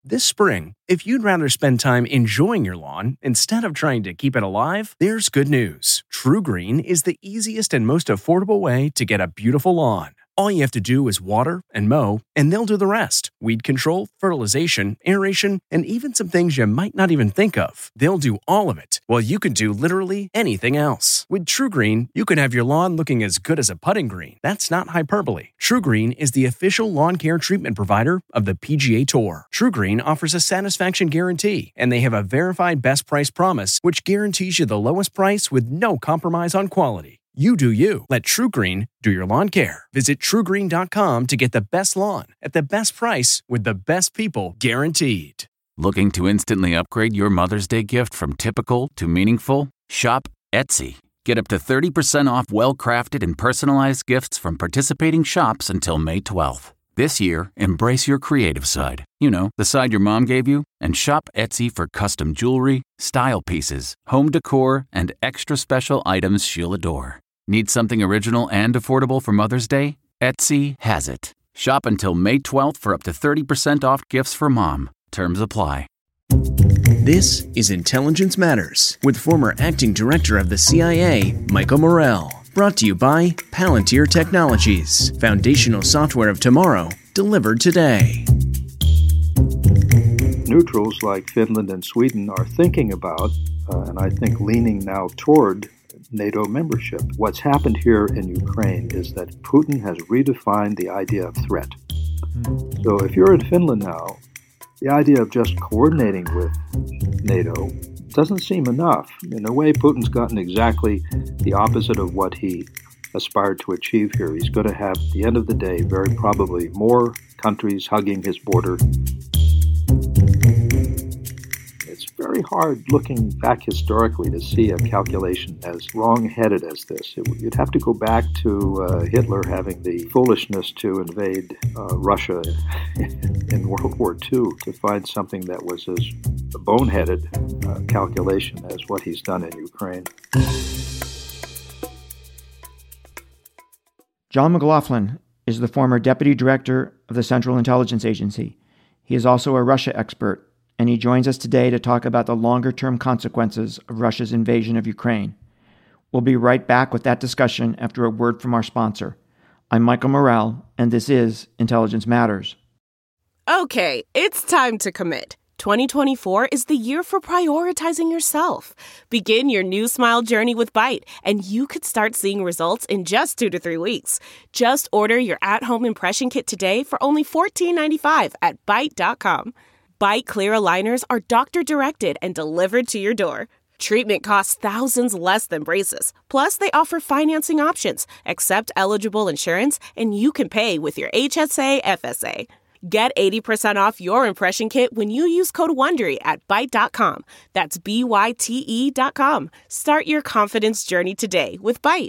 This spring, if you'd rather spend time enjoying your lawn instead of trying to keep it alive, there's good news. TruGreen is the easiest and most affordable way to get a beautiful lawn. All you have to do is water and mow, and they'll do the rest. Weed control, fertilization, aeration, and even some things you might not even think of. They'll do all of it, while you can do literally anything else. With TruGreen, you can have your lawn looking as good as a putting green. That's not hyperbole. TruGreen is the official lawn care treatment provider of the PGA Tour. TruGreen offers a satisfaction guarantee, and they have a verified best price promise, which guarantees you the lowest price with no compromise on quality. You do you. Let TruGreen do your lawn care. Visit TruGreen.com to get the best lawn at the best price with the best people guaranteed. Looking to instantly upgrade your Mother's Day gift from typical to meaningful? Shop Etsy. Get up to 30% off well-crafted and personalized gifts from participating shops until May 12th. This year, embrace your creative side. You know, the side your mom gave you. And shop Etsy for custom jewelry, style pieces, home decor, and extra special items she'll adore. Need something original and affordable for Mother's Day? Etsy has it. Shop until May 12th for up to 30% off gifts for mom. Terms apply. This is Intelligence Matters with former acting director of the CIA, Michael Morell. Brought to you by Palantir Technologies, foundational software of tomorrow, delivered today. Neutrals like Finland and Sweden are thinking about, and I think leaning now toward, NATO membership. What's happened here in Ukraine is that Putin has redefined the idea of threat. So if you're in Finland now, the idea of just coordinating with NATO doesn't seem enough. In a way, Putin's gotten exactly the opposite of what he aspired to achieve here. He's going to have, at the end of the day, very probably more countries hugging his border. It's very hard looking back historically to see a calculation as wrong-headed as this. You'd have to go back to Hitler having the foolishness to invade Russia in World War II to find something that was as boneheaded calculation as what he's done in Ukraine. John McLaughlin is the former Deputy Director of the Central Intelligence Agency. He is also a Russia expert, and he joins us today to talk about the longer-term consequences of Russia's invasion of Ukraine. We'll be right back with that discussion after a word from our sponsor. I'm Michael Morell, and this is Intelligence Matters. Okay, it's time to commit. 2024 is the year for prioritizing yourself. Begin your new smile journey with Byte, and you could start seeing results in just 2 to 3 weeks. Just order your at-home impression kit today for only $14.95 at Byte.com. Byte Clear aligners are doctor-directed and delivered to your door. Treatment costs thousands less than braces. Plus, they offer financing options, accept eligible insurance, and you can pay with your HSA FSA. Get 80% off your impression kit when you use code WONDERY at Byte.com. That's BYTE.com. Start your confidence journey today with Byte.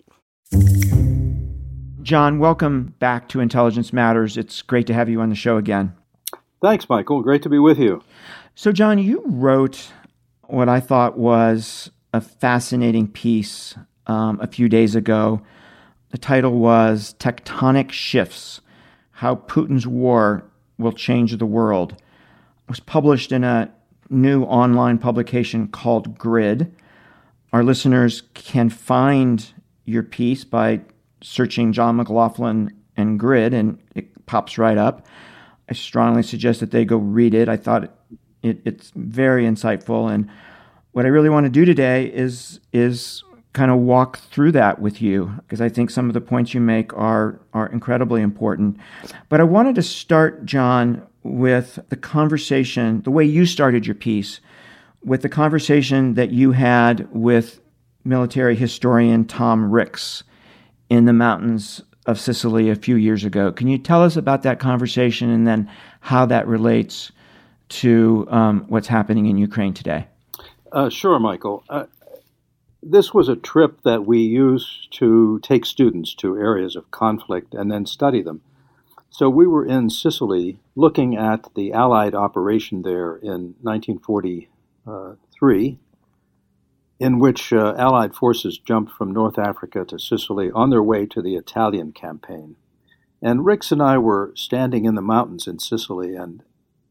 John, welcome back to Intelligence Matters. It's great to have you on the show again. Thanks, Michael. Great to be with you. So, John, you wrote what I thought was a fascinating piece a few days ago. The title was Tectonic Shifts, How Putin's War Will Change the World. It was published in a new online publication called Grid. Our listeners can find your piece by searching John McLaughlin and Grid, and it pops right up. I strongly suggest that they go read it. I thought it's very insightful. And what I really want to do today is kind of walk through that with you, because I think some of the points you make are incredibly important. But I wanted to start, John, with the conversation, the way you started your piece, with the conversation that you had with military historian Tom Ricks in the mountains of Sicily a few years ago. Can you tell us about that conversation and then how that relates to what's happening in Ukraine today? Sure, Michael. This was a trip that we used to take students to areas of conflict and then study them. So we were in Sicily looking at the Allied operation there in 1943, in which Allied forces jumped from North Africa to Sicily on their way to the Italian campaign. And Ricks and I were standing in the mountains in Sicily, and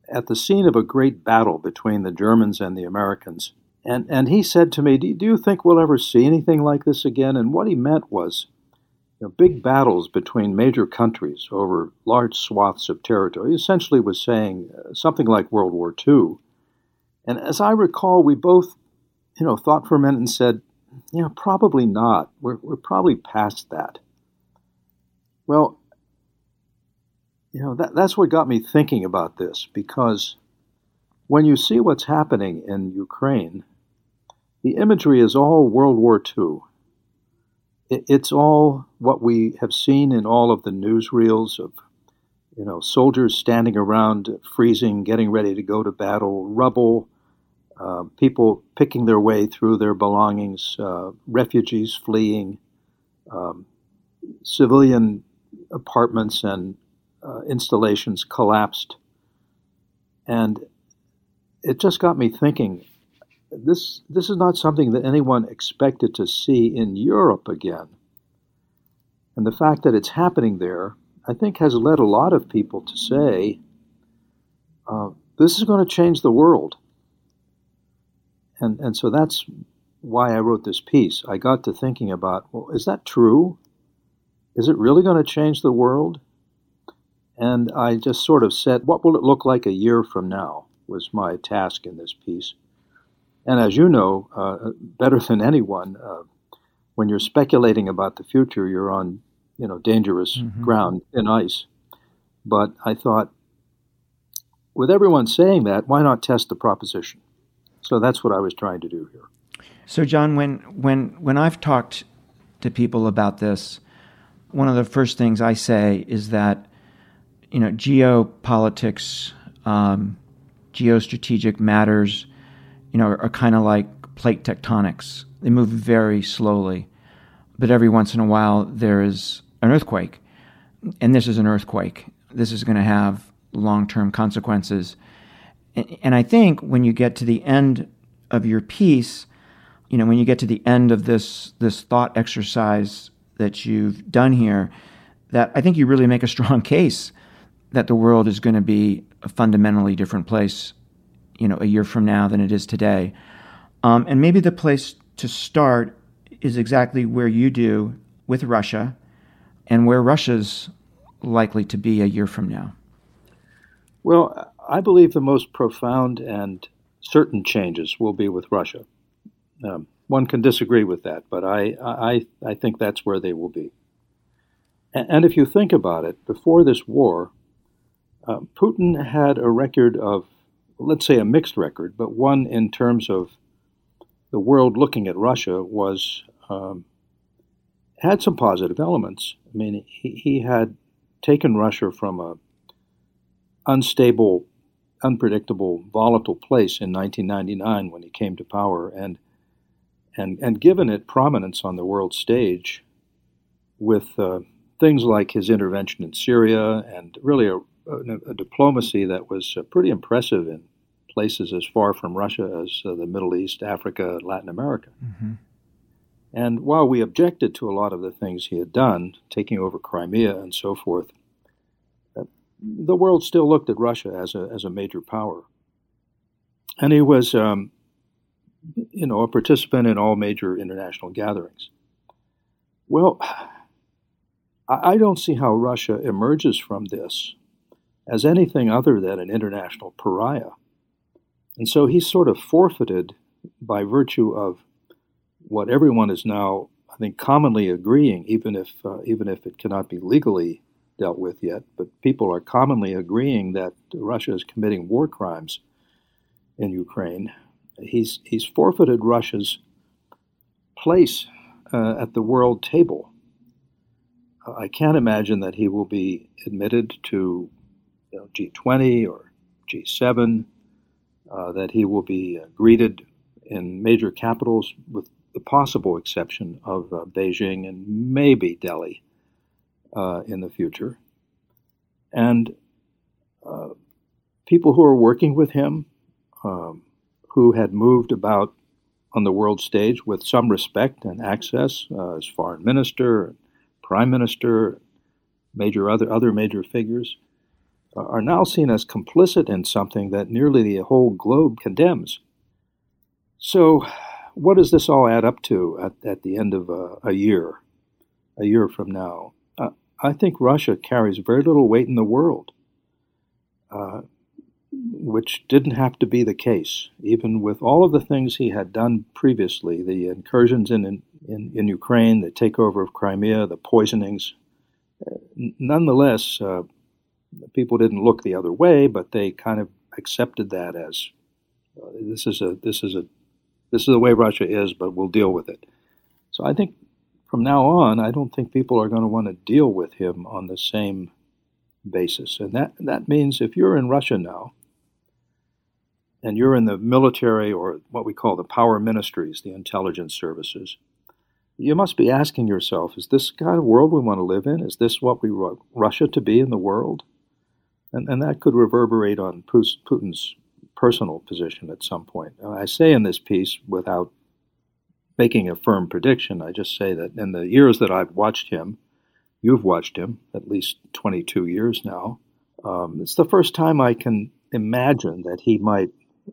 at the scene of a great battle between the Germans and the Americans. And he said to me, do you think we'll ever see anything like this again? And what he meant was, big battles between major countries over large swaths of territory. He essentially was saying something like World War II. And as I recall, we both, thought for a minute and said, probably not. We're probably past that. Well, that's what got me thinking about this, because when you see what's happening in Ukraine, the imagery is all World War II. It's all what we have seen in all of the newsreels of, soldiers standing around freezing, getting ready to go to battle, rubble, people picking their way through their belongings, refugees fleeing, civilian apartments and installations collapsed. And it just got me thinking, this is not something that anyone expected to see in Europe again. And the fact that it's happening there, I think, has led a lot of people to say, this is going to change the world. And so that's why I wrote this piece. I got to thinking about, well, is that true? Is it really going to change the world? And I just sort of said, what will it look like a year from now, was my task in this piece. And as you know, better than anyone, when you're speculating about the future, you're on, dangerous ground in ice. But I thought, with everyone saying that, why not test the proposition? So that's what I was trying to do here. So, John, when I've talked to people about this, one of the first things I say is that, geopolitics, geostrategic matters, are kind of like plate tectonics. They move very slowly, but every once in a while there is an earthquake, and this is an earthquake. This is going to have long-term consequences. And I think when you get to the end of your piece, when you get to the end of this thought exercise that you've done here, that I think you really make a strong case that the world is going to be a fundamentally different place, a year from now than it is today. And maybe the place to start is exactly where you do with Russia and where Russia's likely to be a year from now. Well, I believe the most profound and certain changes will be with Russia. One can disagree with that, but I think that's where they will be. And if you think about it, before this war, Putin had a record of, let's say a mixed record, but one in terms of the world looking at Russia was had some positive elements. I mean, he had taken Russia from a unstable, unpredictable, volatile place in 1999 when he came to power, and given it prominence on the world stage with things like his intervention in Syria and really a diplomacy that was pretty impressive in places as far from Russia as the Middle East, Africa, Latin America. Mm-hmm. And while we objected to a lot of the things he had done, taking over Crimea and so forth, the world still looked at Russia as a major power. And he was, a participant in all major international gatherings. Well, I don't see how Russia emerges from this as anything other than an international pariah. And so he's sort of forfeited by virtue of what everyone is now, I think, commonly agreeing, even if it cannot be legally dealt with yet, but people are commonly agreeing that Russia is committing war crimes in Ukraine. He's forfeited Russia's place at the world table. I can't imagine that he will be admitted to G20 or G7, that he will be greeted in major capitals with the possible exception of Beijing and maybe Delhi in the future. And people who are working with him, who had moved about on the world stage with some respect and access as foreign minister, prime minister, other major figures, are now seen as complicit in something that nearly the whole globe condemns. So what does this all add up to at the end of a year from now? I think Russia carries very little weight in the world, which didn't have to be the case, even with all of the things he had done previously, the incursions in Ukraine, the takeover of Crimea, the poisonings. Nonetheless, people didn't look the other way, but they kind of accepted that as this is the way Russia is, but we'll deal with it. So I think from now on, I don't think people are going to want to deal with him on the same basis. And that means if you're in Russia now, and you're in the military or what we call the power ministries, the intelligence services, you must be asking yourself, is this the kind of world we want to live in? Is this what we want Russia to be in the world? And that could reverberate on Putin's personal position at some point. I say in this piece, without making a firm prediction, I just say that in the years that I've watched him, you've watched him, at least 22 years now, it's the first time I can imagine that he might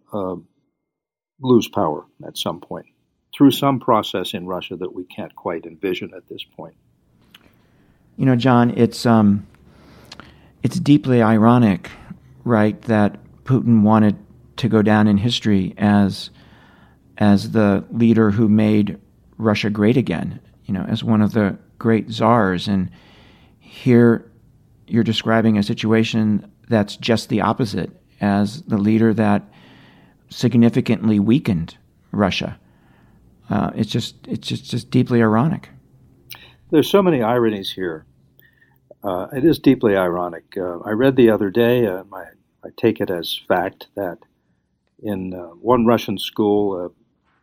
lose power at some point through some process in Russia that we can't quite envision at this point. You know, John, it's deeply ironic, right, that Putin wanted to go down in history as the leader who made Russia great again, you know, as one of the great czars. And here you're describing a situation that's just the opposite, as the leader that significantly weakened Russia. It's just deeply ironic. There's so many ironies here. It is deeply ironic. I read the other day, I take it as fact, that in one Russian school,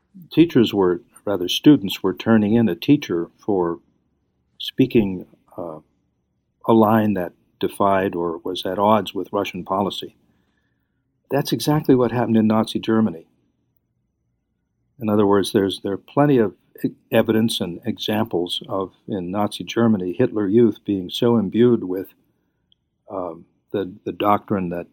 students were turning in a teacher for speaking a line that defied or was at odds with Russian policy. That's exactly what happened in Nazi Germany. In other words, there are plenty of evidence and examples of, in Nazi Germany, Hitler Youth being so imbued with the doctrine that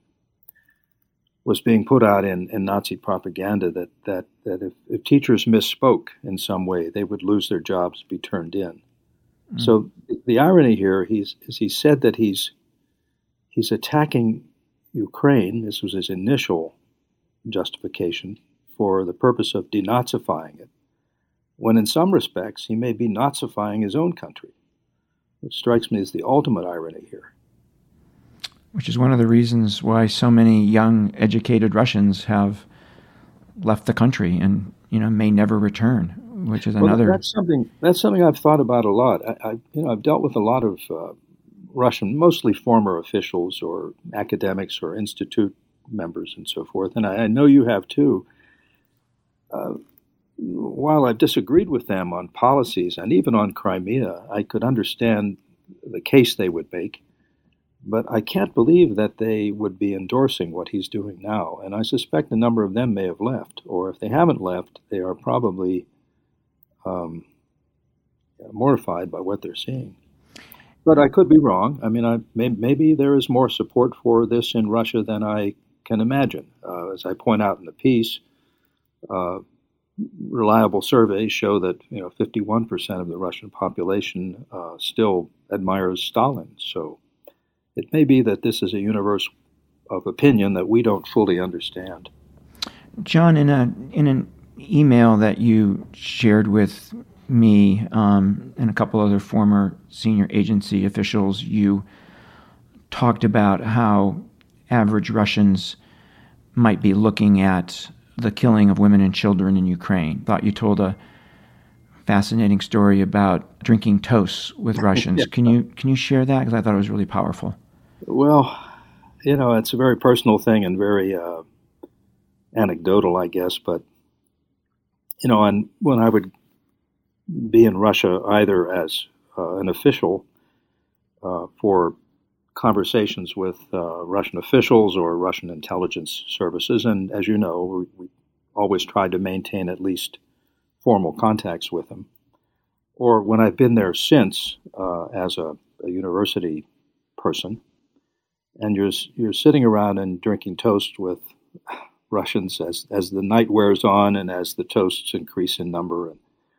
was being put out in Nazi propaganda that if teachers misspoke in some way, they would lose their jobs, be turned in. Mm. So the irony here is he said that he's attacking Ukraine. This was his initial justification for the purpose of denazifying it, when in some respects he may be Nazifying his own country, which strikes me as the ultimate irony here. Which is one of the reasons why so many young, educated Russians have left the country and, you know, may never return, which is another. Well, that's something I've thought about a lot. I've dealt with a lot of Russian, mostly former officials or academics or institute members and so forth, and I know you have too. While I've disagreed with them on policies and even on Crimea, I could understand the case they would make. But I can't believe that they would be endorsing what he's doing now. And I suspect a number of them may have left. Or if they haven't left, they are probably mortified by what they're seeing. But I could be wrong. I mean, maybe there is more support for this in Russia than I can imagine. As I point out in the piece, reliable surveys show that 51% of the Russian population still admires Stalin. So it may be that this is a universe of opinion that we don't fully understand. John, in an email that you shared with me and a couple other former senior agency officials, you talked about how average Russians might be looking at the killing of women and children in Ukraine. Thought you told a fascinating story about drinking toasts with Russians. Yeah. Can you share that? Because I thought it was really powerful. Well, it's a very personal thing and very anecdotal, I guess. But, and when I would be in Russia either as an official for conversations with Russian officials or Russian intelligence services, and as you know, we always tried to maintain at least formal contacts with them, or when I've been there since as a university person, and you're sitting around and drinking toast with Russians as the night wears on and as the toasts increase in number.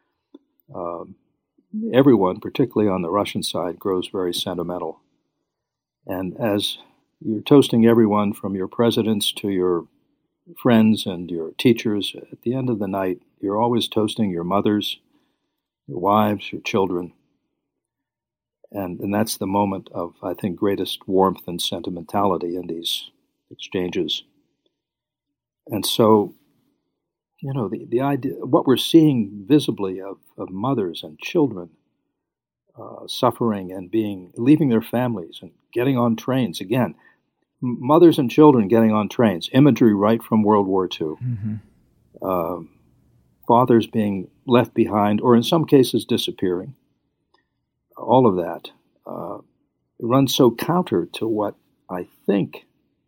And everyone, particularly on the Russian side, grows very sentimental. And as you're toasting everyone from your presidents to your friends and your teachers, at the end of the night, you're always toasting your mothers, your wives, your children. And that's the moment of, I think, greatest warmth and sentimentality in these exchanges. And so, the idea, what we're seeing visibly of mothers and children suffering and leaving their families and getting on trains. Again, mothers and children getting on trains, imagery right from World War II. Mm-hmm. Fathers being left behind, or in some cases disappearing. All of that runs so counter to what I think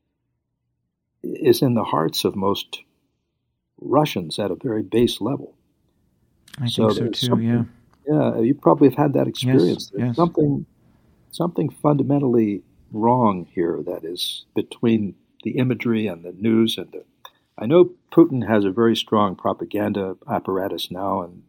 is in the hearts of most Russians at a very base level. I think so too, yeah. Yeah, you probably have had that experience. Yes, There's something fundamentally wrong here that is between the imagery and the news. I know Putin has a very strong propaganda apparatus now, and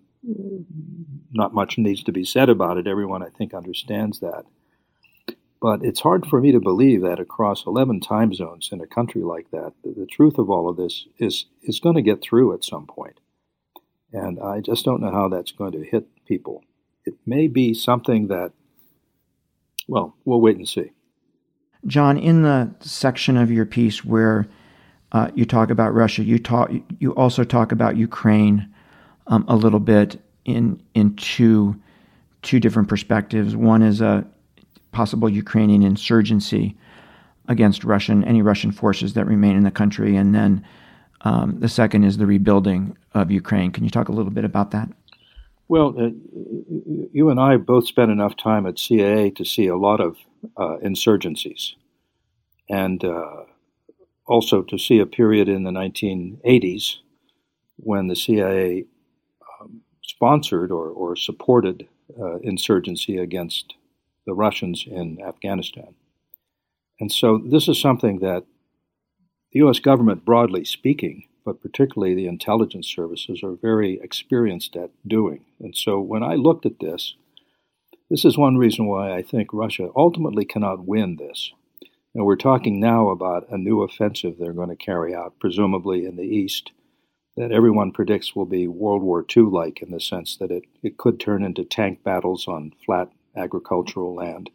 not much needs to be said about it. Everyone, I think, understands that. But it's hard for me to believe that across 11 time zones in a country like that, the truth of all of this is going to get through at some point. And I just don't know how that's going to hit people. It may be something that, well, we'll wait and see. John, in the section of your piece where you talk about Russia, you also talk about Ukraine a little bit in two different perspectives. One is a possible Ukrainian insurgency against any Russian forces that remain in the country, and then the second is the rebuilding of Ukraine. Can you talk a little bit about that? Well, you and I both spent enough time at CIA to see a lot of insurgencies, and also to see a period in the 1980s when the CIA sponsored or supported insurgency against the Russians in Afghanistan. And so this is something that the U.S. government, broadly speaking, but particularly the intelligence services, are very experienced at doing. And so when I looked at this is one reason why I think Russia ultimately cannot win this. And we're talking now about a new offensive they're going to carry out, presumably in the East, that everyone predicts will be World War II-like in the sense that it could turn into tank battles on flat agricultural land.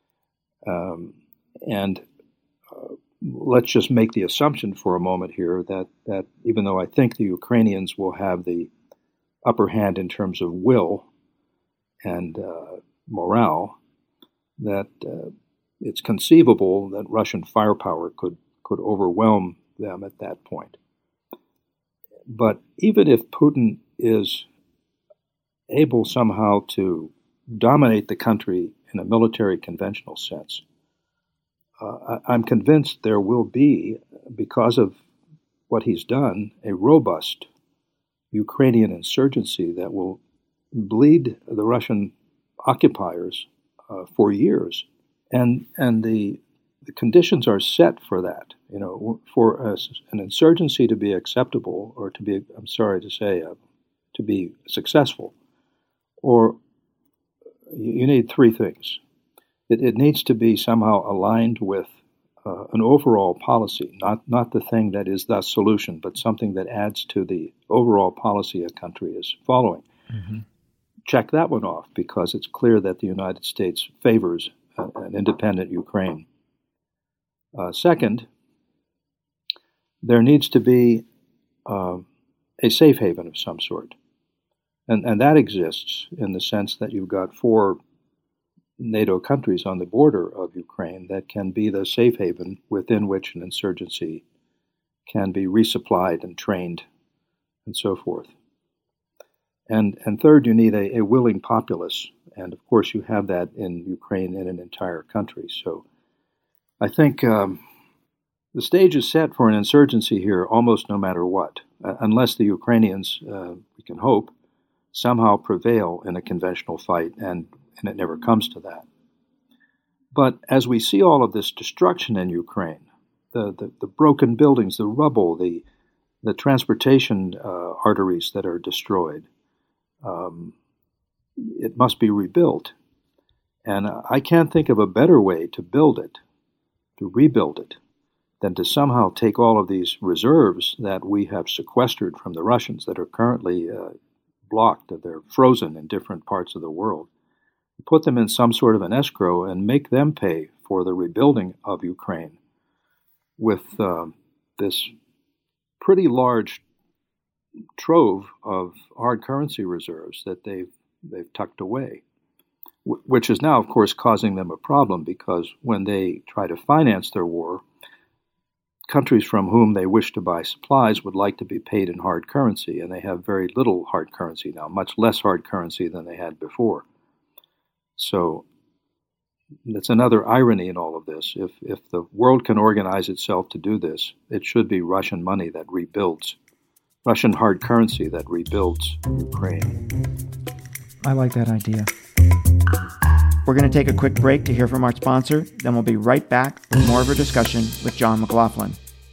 Let's just make the assumption for a moment here that even though I think the Ukrainians will have the upper hand in terms of will and morale, that it's conceivable that Russian firepower could overwhelm them at that point. But even if Putin is able somehow to dominate the country in a military conventional sense, I'm convinced there will be, because of what he's done, a robust Ukrainian insurgency that will bleed the Russian occupiers for years. And the conditions are set for that. For an insurgency to be acceptable, or to be, to be successful, or you need three things. It needs to be somehow aligned with an overall policy, not the thing that is the solution, but something that adds to the overall policy a country is following. Mm-hmm. Check that one off, because it's clear that the United States favors an independent Ukraine. Second, there needs to be a safe haven of some sort. And that exists in the sense that you've got 4 NATO countries on the border of Ukraine that can be the safe haven within which an insurgency can be resupplied and trained and so forth. And third, you need a willing populace. And of course, you have that in Ukraine in an entire country. So I think the stage is set for an insurgency here almost no matter what, unless the Ukrainians, we can hope, somehow prevail in a conventional fight, and it never comes to that. But as we see all of this destruction in Ukraine, the broken buildings, the rubble, the transportation arteries that are destroyed, it must be rebuilt. And I can't think of a better way to build it, to rebuild it, than to somehow take all of these reserves that we have sequestered from the Russians that are currently blocked, that they're frozen in different parts of the world, put them in some sort of an escrow and make them pay for the rebuilding of Ukraine with this pretty large trove of hard currency reserves that they've tucked away, which is now, of course, causing them a problem because when they try to finance their war, countries from whom they wish to buy supplies would like to be paid in hard currency, and they have very little hard currency now, much less hard currency than they had before. So that's another irony in all of this. If the world can organize itself to do this, it should be Russian money that rebuilds, Russian hard currency that rebuilds Ukraine. I like that idea. We're going to take a quick break to hear from our sponsor, then we'll be right back with more of our discussion with John McLaughlin.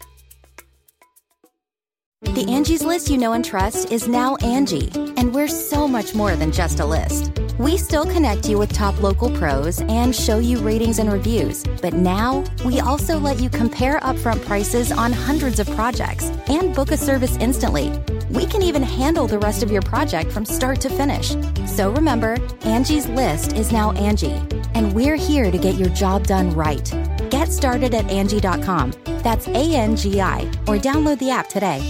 The Angie's List you know and trust is now Angie, and we're so much more than just a list. We still connect you with top local pros and show you ratings and reviews, but now we also let you compare upfront prices on hundreds of projects and book a service instantly. We can even handle the rest of your project from start to finish. So remember, Angie's List is now Angie, and we're here to get your job done right. Get started at Angie.com. That's ANGI, or download the app today.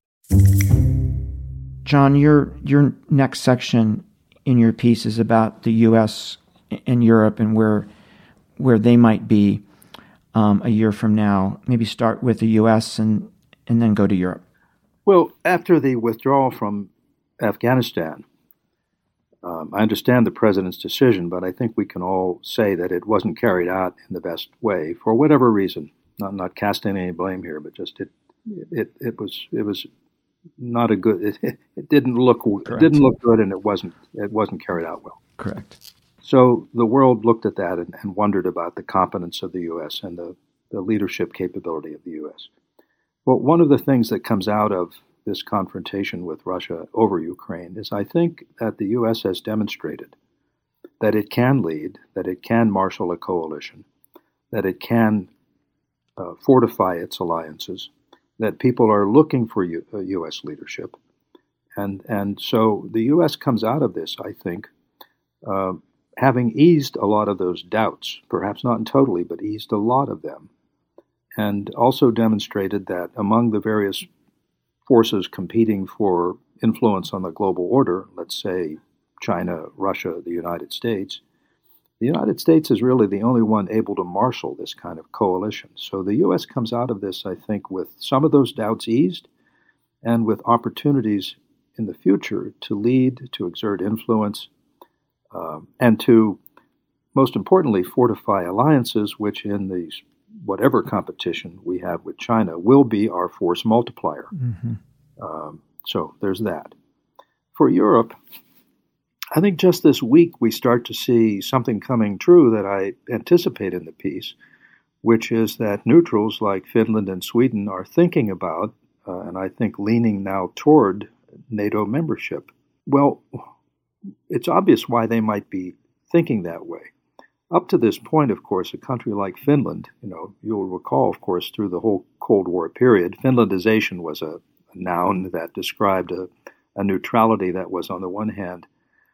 John, your next section in your piece is about the U.S. and Europe and where they might be a year from now. Maybe start with the U.S. and then go to Europe. Well, after the withdrawal from Afghanistan, I understand the president's decision, but I think we can all say that it wasn't carried out in the best way for whatever reason. Not casting any blame here, but just it was not a good. It didn't look good, and it wasn't carried out well. Correct. So the world looked at that and wondered about the competence of the U.S. and the leadership capability of the U.S. Well, one of the things that comes out of this confrontation with Russia over Ukraine is I think that the U.S. has demonstrated that it can lead, that it can marshal a coalition, that it can fortify its alliances, that people are looking for U.S. leadership. And so the U.S. comes out of this, I think, having eased a lot of those doubts, perhaps not totally, but eased a lot of them, and also demonstrated that among the various forces competing for influence on the global order, let's say China, Russia, the United States is really the only one able to marshal this kind of coalition. So the U.S. comes out of this, I think, with some of those doubts eased and with opportunities in the future to lead, to exert influence, and to, most importantly, fortify alliances, which in these whatever competition we have with China will be our force multiplier. Mm-hmm. So there's that. For Europe, I think just this week we start to see something coming true that I anticipate in the piece, which is that neutrals like Finland and Sweden are thinking about, and I think leaning now toward, NATO membership. Well, it's obvious why they might be thinking that way. Up to this point, of course, a country like Finland, you'll recall, of course, through the whole Cold War period, Finlandization was a noun that described a neutrality that was, on the one hand,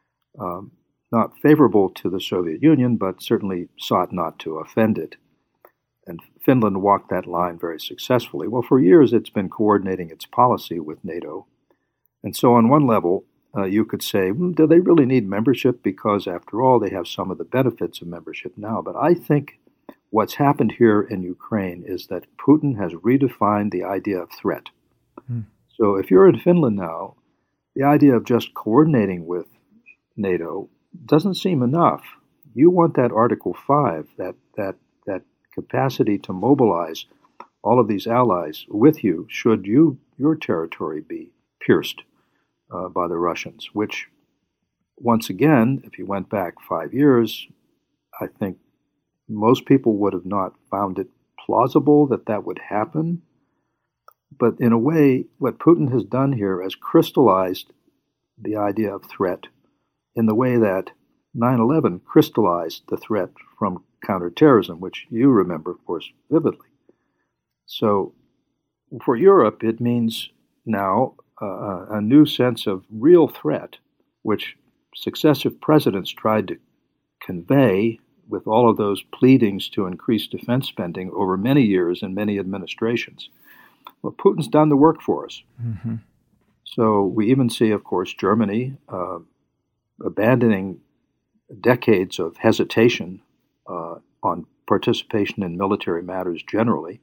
not favorable to the Soviet Union, but certainly sought not to offend it. And Finland walked that line very successfully. Well, for years, it's been coordinating its policy with NATO. And so on one level, you could say, do they really need membership? Because after all, they have some of the benefits of membership now. But I think what's happened here in Ukraine is that Putin has redefined the idea of threat. So if you're in Finland now, the idea of just coordinating with NATO doesn't seem enough. You want that Article 5, that capacity to mobilize all of these allies with you should your territory be pierced by the Russians, which, once again, if you went back 5 years, I think most people would have not found it plausible that that would happen. But in a way, what Putin has done here has crystallized the idea of threat in the way that 9/11 crystallized the threat from counterterrorism, which you remember, of course, vividly. So for Europe, it means now a new sense of real threat, which successive presidents tried to convey with all of those pleadings to increase defense spending over many years and many administrations. Well, Putin's done the work for us. Mm-hmm. So we even see, of course, Germany abandoning decades of hesitation on participation in military matters generally,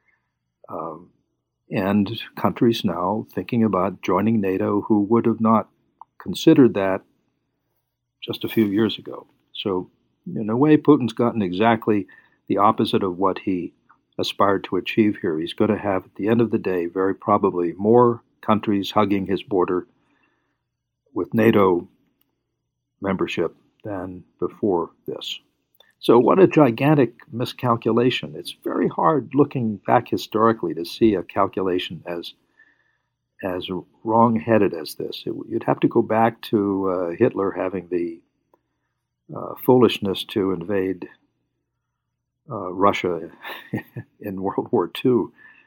and countries now thinking about joining NATO who would have not considered that just a few years ago. So in a way, Putin's gotten exactly the opposite of what he aspired to achieve here. He's going to have, at the end of the day, very probably more countries hugging his border with NATO membership than before this. So what a gigantic miscalculation. It's very hard looking back historically to see a calculation as wrong-headed as this. You'd have to go back to Hitler having the foolishness to invade Russia in World War II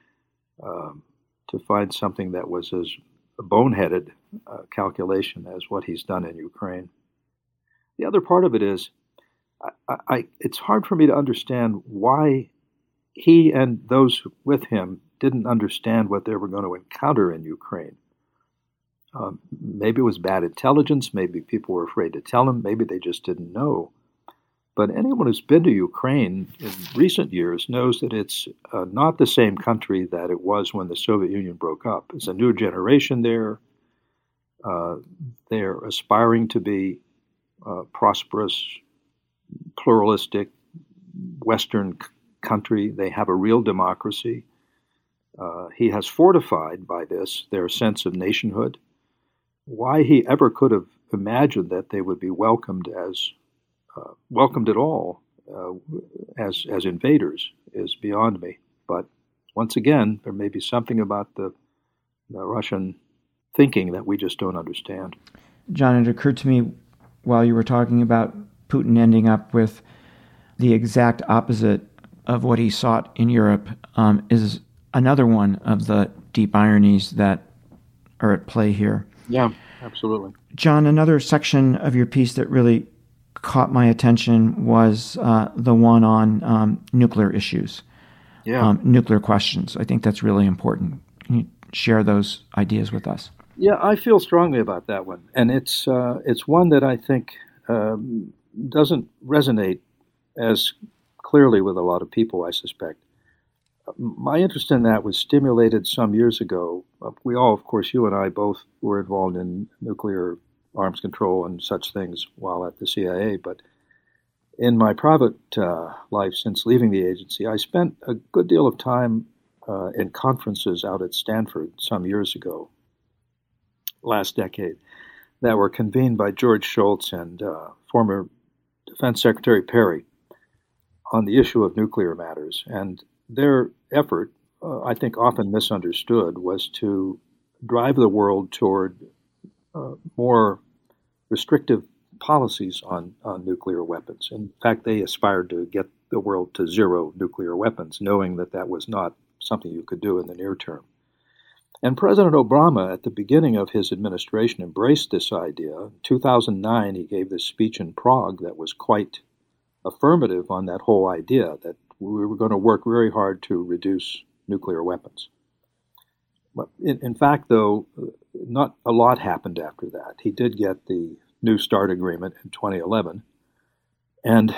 to find something that was as boneheaded calculation as what he's done in Ukraine. The other part of it is, it's hard for me to understand why he and those with him didn't understand what they were going to encounter in Ukraine. Maybe it was bad intelligence, maybe people were afraid to tell him, maybe they just didn't know. But anyone who's been to Ukraine in recent years knows that it's not the same country that it was when the Soviet Union broke up. It's a new generation there. They're aspiring to be prosperous, pluralistic, Western country. They have a real democracy. He has fortified by this their sense of nationhood. Why he ever could have imagined that they would be welcomed at all as invaders is beyond me. But once again, there may be something about the Russian thinking that we just don't understand. John, it occurred to me while you were talking about Putin ending up with the exact opposite of what he sought in Europe is another one of the deep ironies that are at play here. Yeah, absolutely. John, another section of your piece that really caught my attention was the one on nuclear issues, nuclear questions. I think that's really important. Can you share those ideas with us? Yeah, I feel strongly about that one, and it's one that I think doesn't resonate as clearly with a lot of people, I suspect. My interest in that was stimulated some years ago. We all, of course, you and I both were involved in nuclear arms control and such things while at the CIA, but in my private life since leaving the agency, I spent a good deal of time in conferences out at Stanford some years ago, last decade, that were convened by George Shultz and former Defense Secretary Perry on the issue of nuclear matters. And their effort, I think often misunderstood, was to drive the world toward more restrictive policies on nuclear weapons. In fact, they aspired to get the world to zero nuclear weapons, knowing that that was not something you could do in the near term. And President Obama, at the beginning of his administration, embraced this idea. In 2009, he gave this speech in Prague that was quite affirmative on that whole idea, that we were going to work very hard to reduce nuclear weapons. But in fact, though, not a lot happened after that. He did get the New START agreement in 2011, and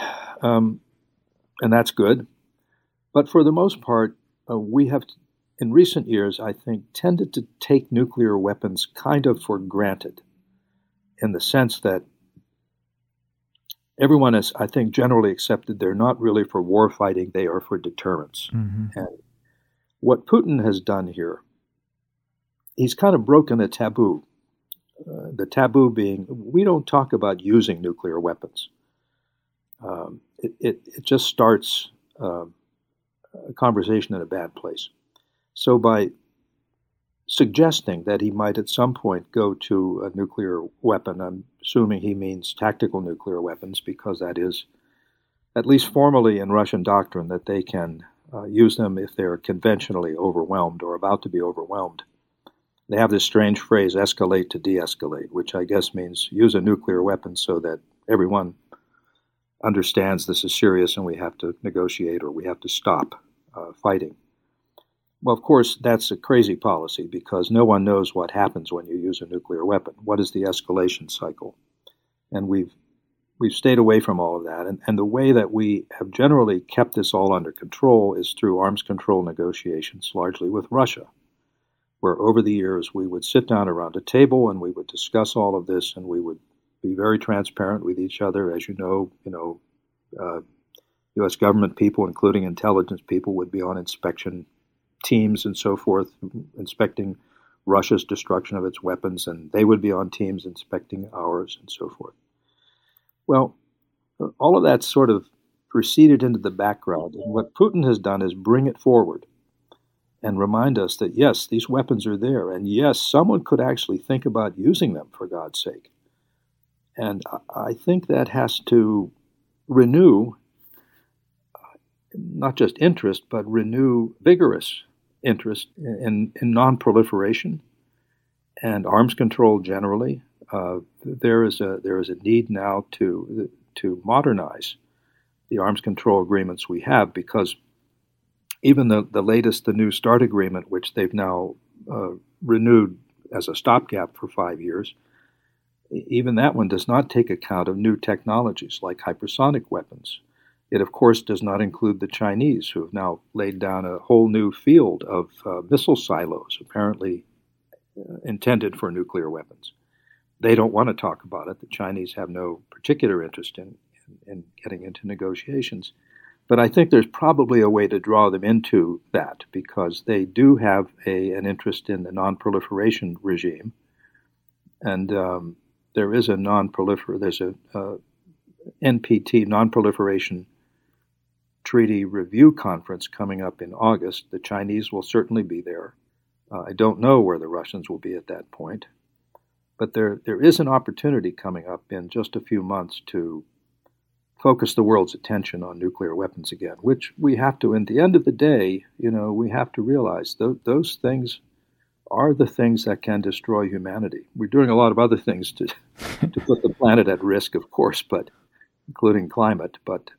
that's good. But for the most part, we have, in recent years, I think, tended to take nuclear weapons kind of for granted, in the sense that everyone has, I think, generally accepted they're not really for war fighting, they are for deterrence. Mm-hmm. And what Putin has done here, he's kind of broken a taboo. The taboo being, we don't talk about using nuclear weapons. it just starts a conversation in a bad place. So by suggesting that he might at some point go to a nuclear weapon, I'm assuming he means tactical nuclear weapons, because that is, at least formally in Russian doctrine, that they can use them if they're conventionally overwhelmed or about to be overwhelmed. They have this strange phrase, escalate to de-escalate, which I guess means use a nuclear weapon so that everyone understands this is serious and we have to negotiate or we have to stop fighting. Well, of course, that's a crazy policy because no one knows what happens when you use a nuclear weapon. What is the escalation cycle? And we've stayed away from all of that. And the way that we have generally kept this all under control is through arms control negotiations, largely with Russia, where over the years we would sit down around a table and we would discuss all of this and we would be very transparent with each other. As you know, U.S. government people, including intelligence people, would be on inspection teams and so forth, inspecting Russia's destruction of its weapons, and they would be on teams inspecting ours and so forth. Well, all of that sort of receded into the background, and what Putin has done is bring it forward and remind us that, yes, these weapons are there, and yes, someone could actually think about using them, for God's sake. And I think that has to renew not just interest, but renew vigorous interest in non-proliferation and arms control generally. There is a need now to modernize the arms control agreements we have, because even the New START agreement, which they've now renewed as a stopgap for 5 years, even that one does not take account of new technologies like hypersonic weapons. It, of course, does not include the Chinese, who have now laid down a whole new field of missile silos, apparently intended for nuclear weapons. They don't want to talk about it. The Chinese have no particular interest in getting into negotiations. But I think there's probably a way to draw them into that, because they do have an interest in the non-proliferation regime. And there is a NPT, Non-Proliferation Treaty Review Conference coming up in August. The Chinese will certainly be there. I don't know where the Russians will be at that point. But there is an opportunity coming up in just a few months to focus the world's attention on nuclear weapons again, which we have to, at the end of the day, we have to realize those things are the things that can destroy humanity. We're doing a lot of other things to put the planet at risk, of course, but including climate. But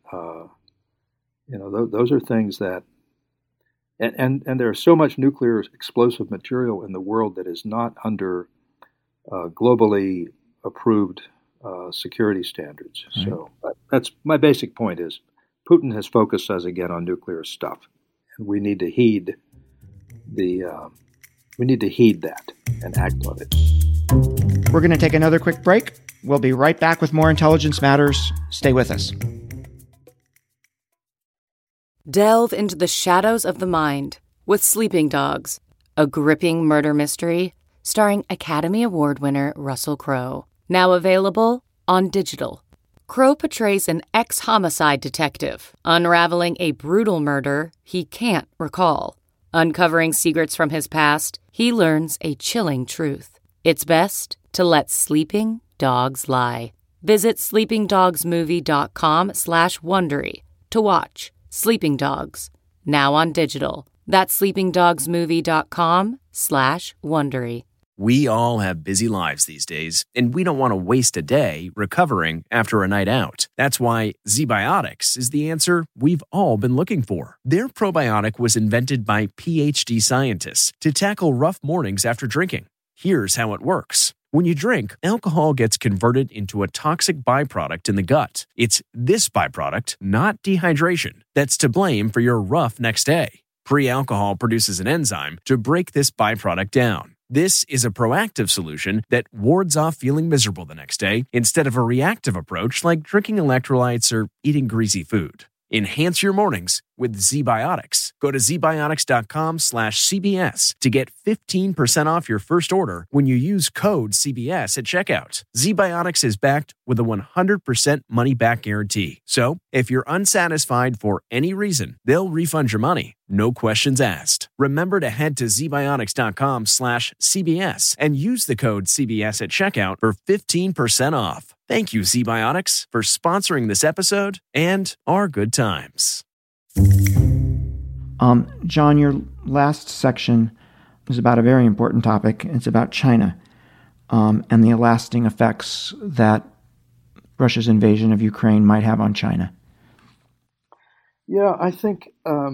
those are things that, and there's so much nuclear explosive material in the world that is not under globally approved security standards. Right. So that's my basic point: is Putin has focused us again on nuclear stuff, and we need to heed that and act on it. We're going to take another quick break. We'll be right back with more Intelligence Matters. Stay with us. Delve into the shadows of the mind with Sleeping Dogs, a gripping murder mystery starring Academy Award winner Russell Crowe. Now available on digital. Crowe portrays an ex-homicide detective unraveling a brutal murder he can't recall. Uncovering secrets from his past, he learns a chilling truth. It's best to let sleeping dogs lie. Visit sleepingdogsmovie.com/Wondery to watch Sleeping Dogs, now on digital. That's sleepingdogsmovie.com/Wondery. We all have busy lives these days, and we don't want to waste a day recovering after a night out. That's why ZBiotics is the answer we've all been looking for. Their probiotic was invented by PhD scientists to tackle rough mornings after drinking. Here's how it works. When you drink, alcohol gets converted into a toxic byproduct in the gut. It's this byproduct, not dehydration, that's to blame for your rough next day. Pre-alcohol produces an enzyme to break this byproduct down. This is a proactive solution that wards off feeling miserable the next day instead of a reactive approach like drinking electrolytes or eating greasy food. Enhance your mornings with ZBiotics. Go to zbiotics.com/CBS to get 15% off your first order when you use code CBS at checkout. ZBiotics is backed with a 100% money-back guarantee. So if you're unsatisfied for any reason, they'll refund your money. No questions asked. Remember to head to zbiotics.com/CBS and use the code CBS at checkout for 15% off. Thank you, ZBiotics, for sponsoring this episode and our good times. John, your last section is about a very important topic. It's about China and the lasting effects that Russia's invasion of Ukraine might have on China. Yeah, I think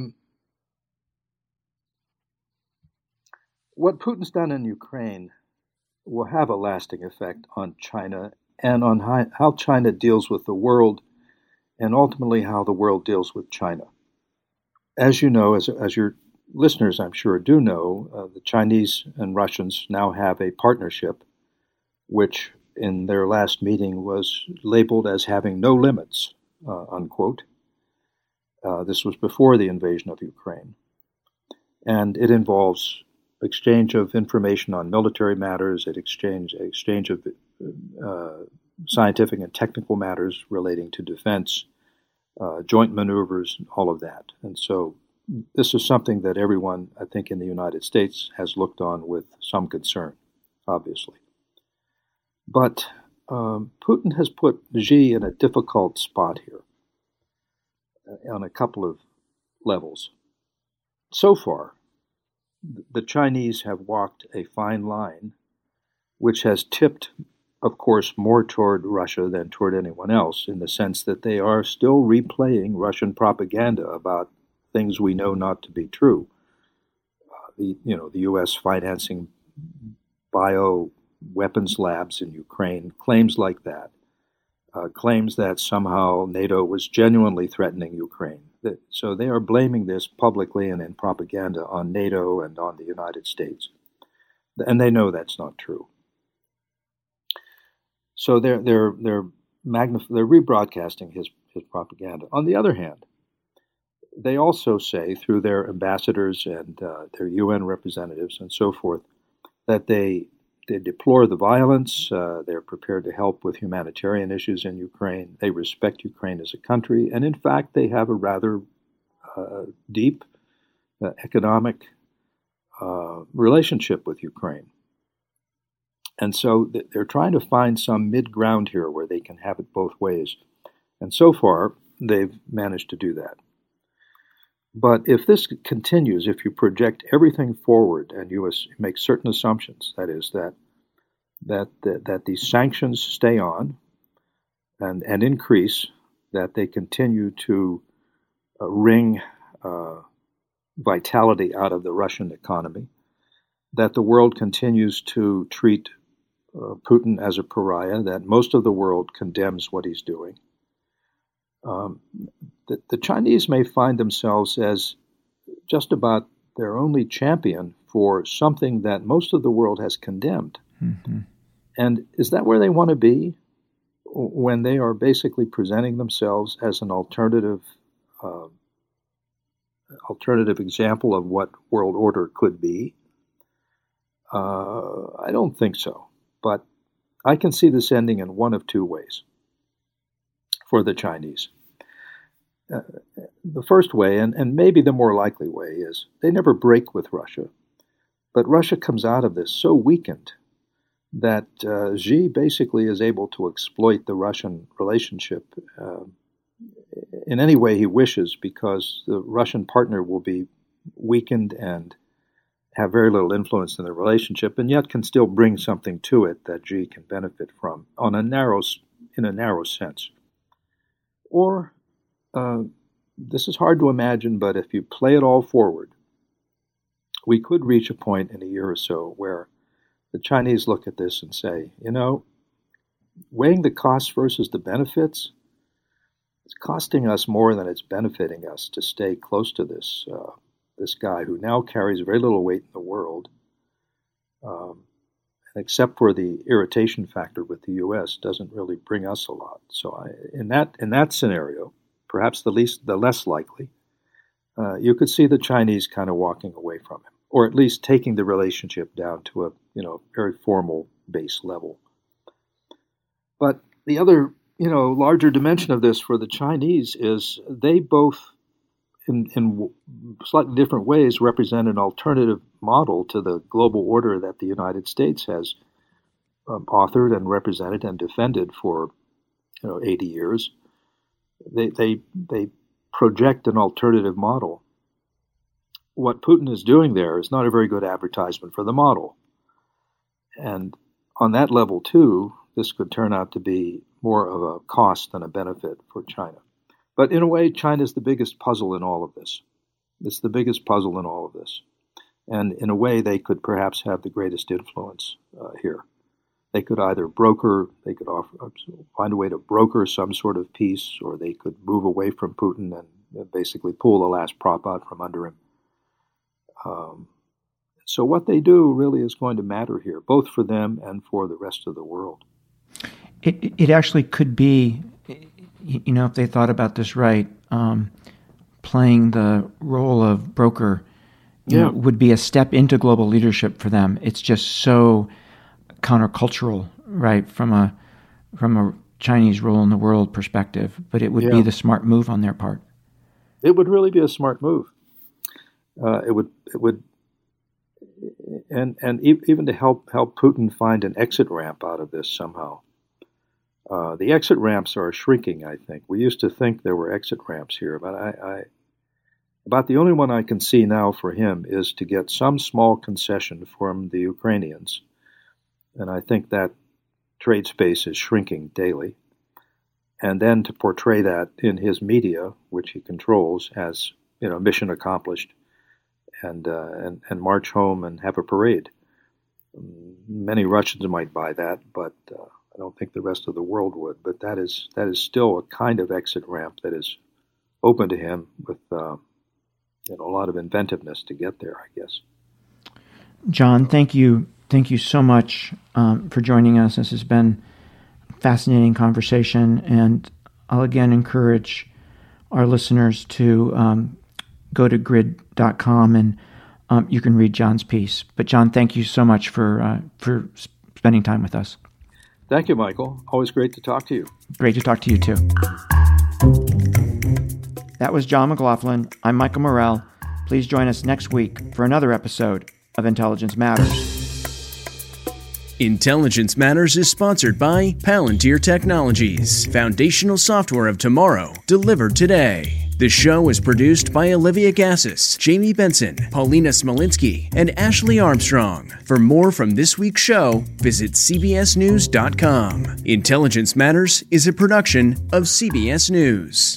what Putin's done in Ukraine will have a lasting effect on China and on how China deals with the world, and ultimately how the world deals with China. As you know, as your listeners I'm sure do know, the Chinese and Russians now have a partnership, which in their last meeting was labeled as having no limits, unquote. This was before the invasion of Ukraine. And it involves exchange of information on military matters, exchange of scientific and technical matters relating to defense, joint maneuvers, all of that. And so this is something that everyone, I think, in the United States has looked on with some concern, obviously. But Putin has put Xi in a difficult spot here on a couple of levels. So far, the Chinese have walked a fine line, which has tipped, of course, more toward Russia than toward anyone else, in the sense that they are still replaying Russian propaganda about things we know not to be true. The U.S. financing bio-weapons labs in Ukraine, claims like that, claims that somehow NATO was genuinely threatening Ukraine. So they are blaming this publicly and in propaganda on NATO and on the United States. And they know that's not true. So they're rebroadcasting his propaganda. On the other hand, they also say through their ambassadors and their UN representatives and so forth that they deplore the violence. They're prepared to help with humanitarian issues in Ukraine. They respect Ukraine as a country, and in fact, they have a rather deep economic relationship with Ukraine. And so they're trying to find some mid-ground here where they can have it both ways. And so far, they've managed to do that. But if this continues, if you project everything forward and you make certain assumptions, that is, that these sanctions stay on and increase, that they continue to wring vitality out of the Russian economy, that the world continues to treat Putin as a pariah, that most of the world condemns what he's doing, the Chinese may find themselves as just about their only champion for something that most of the world has condemned. Mm-hmm. And is that where they want to be when they are basically presenting themselves as an alternative example of what world order could be? I don't think so. But I can see this ending in one of two ways for the Chinese. The first way, and maybe the more likely way, is they never break with Russia. But Russia comes out of this so weakened that Xi basically is able to exploit the Russian relationship in any way he wishes, because the Russian partner will be weakened and have very little influence in the relationship, and yet can still bring something to it that Xi can benefit from in a narrow sense. Or this is hard to imagine, but if you play it all forward, we could reach a point in a year or so where the Chinese look at this and say, weighing the costs versus the benefits, it's costing us more than it's benefiting us to stay close to this guy who now carries very little weight in the world, except for the irritation factor with the U.S., doesn't really bring us a lot. So in that scenario, perhaps the less likely, you could see the Chinese kind of walking away from him, or at least taking the relationship down to a very formal base level. But the other larger dimension of this for the Chinese is they both, in slightly different ways, represent an alternative model to the global order that the United States has authored and represented and defended for 80 years. They project an alternative model. What Putin is doing there is not a very good advertisement for the model. And on that level, too, this could turn out to be more of a cost than a benefit for China. But in a way, China is the biggest puzzle in all of this. It's the biggest puzzle in all of this. And in a way, they could perhaps have the greatest influence here. They could either find a way to broker some sort of peace, or they could move away from Putin and basically pull the last prop out from under him. So what they do really is going to matter here, both for them and for the rest of the world. It actually could be, if they thought about this right, playing the role of broker would be a step into global leadership for them. It's just so countercultural, right, from a Chinese role in the world perspective. But it would be the smart move on their part. It would really be a smart move. It would, and even to help Putin find an exit ramp out of this somehow. The exit ramps are shrinking, I think. We used to think there were exit ramps here, but about the only one I can see now for him is to get some small concession from the Ukrainians. And I think that trade space is shrinking daily. And then to portray that in his media, which he controls, as mission accomplished, and march home and have a parade. Many Russians might buy that, but I don't think the rest of the world would. But that is still a kind of exit ramp that is open to him with a lot of inventiveness to get there, I guess. John, thank you so much for joining us. This has been a fascinating conversation, and I'll again encourage our listeners to go to grid.com and you can read John's piece. But John, thank you so much for spending time with us. Thank you, Michael. Always great to talk to you. Great to talk to you, too. That was John McLaughlin. I'm Michael Morell. Please join us next week for another episode of Intelligence Matters. Intelligence Matters is sponsored by Palantir Technologies, foundational software of tomorrow, delivered today. The show is produced by Olivia Gassis, Jamie Benson, Paulina Smolinski, and Ashley Armstrong. For more from this week's show, visit cbsnews.com. Intelligence Matters is a production of CBS News.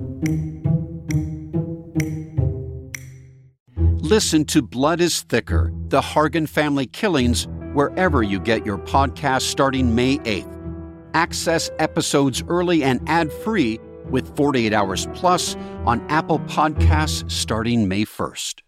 Listen to Blood is Thicker, The Hargan Family Killings, wherever you get your podcast starting May 8th. Access episodes early and ad-free with 48 Hours Plus on Apple Podcasts starting May 1st.